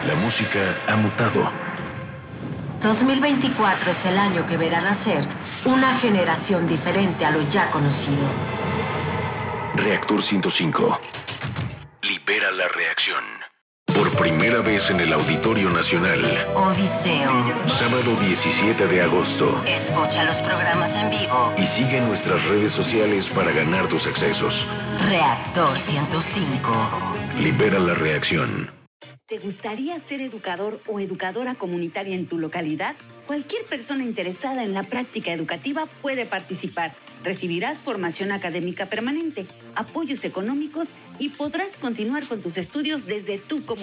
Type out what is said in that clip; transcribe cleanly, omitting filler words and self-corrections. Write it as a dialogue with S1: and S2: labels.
S1: La música ha mutado.
S2: 2024 es el año que verá nacer una generación diferente a lo ya conocido.
S1: Reactor 105. Libera la reacción. Por primera vez en el Auditorio Nacional.
S2: Odiseo.
S1: Sábado 17 de agosto.
S2: Escucha los programas en vivo.
S1: Y sigue nuestras redes sociales para ganar tus accesos.
S2: Reactor 105.
S1: Libera la reacción.
S3: ¿Te gustaría ser educador o educadora comunitaria en tu localidad? Cualquier persona interesada en la práctica educativa puede participar. Recibirás formación académica permanente, apoyos económicos y podrás continuar con tus estudios desde tu comunidad.